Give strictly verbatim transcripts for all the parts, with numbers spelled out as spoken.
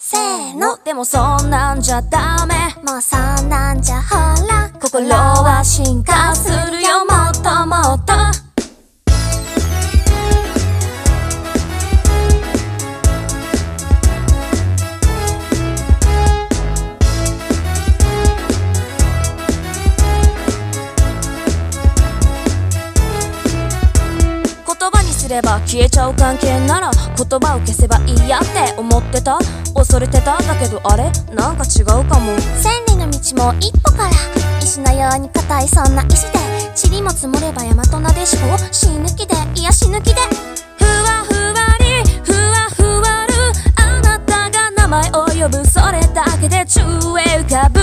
せーの。でもそんなんじゃダメ、もうそんなんじゃほら心は進化するよ、もっともっと。すれば消えちゃう関係なら言葉を消せばいいやって思ってた、恐れてた。だけどあれなんか違うかも。千里の道も一歩から石のように硬いそんな石で、塵も積もれば大和なでしこ、死ぬ気でいや死ぬ気でふわふわりふわふわる、あなたが名前を呼ぶ、それだけで宙へ浮かぶ。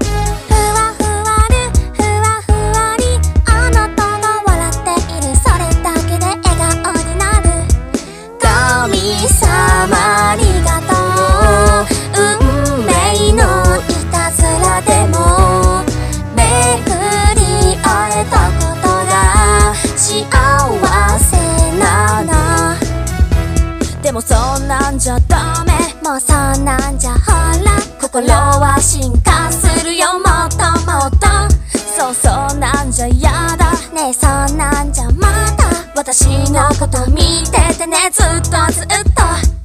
ありがとう、運命のいたずらでも巡り会えたことが幸せなの。でもそんなんじゃダメ、もうそんなんじゃほら心は進化するよ、もっともっと。そうそうなんじゃやだねえ、そんなんじゃまだ私のこと見ててね、ずっとずっと。